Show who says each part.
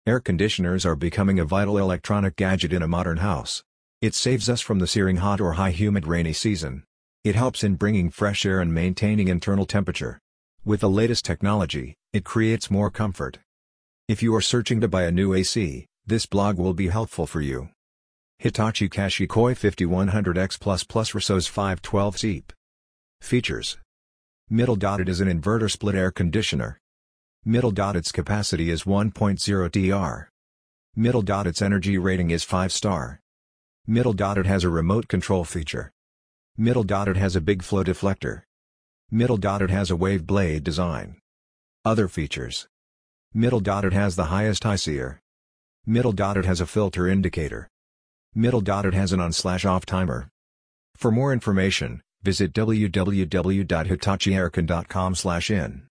Speaker 1: Air conditioners are becoming a vital electronic gadget in a modern house. It saves us from the searing hot or high humid rainy season. It helps in bringing fresh air and maintaining internal temperature. With the latest technology, it creates more comfort. If you are searching to buy a new AC, this blog will be helpful for you. Hitachi Kashikoi 5100X++ Resource 512 SEEP. Features: Middle dotted is an inverter split air conditioner. Middle dotted's capacity is 1.0 TR. Middle dotted's energy rating is 5-star. Middle dotted has a remote control feature. Middle dotted has a big flow deflector. Middle dotted has a wave blade design. Other features: Middle dotted has the highest ICR. Middle dotted has a filter indicator. Middle dotted has an on/off timer. For more information, visit www.hitachieaircon.com/in.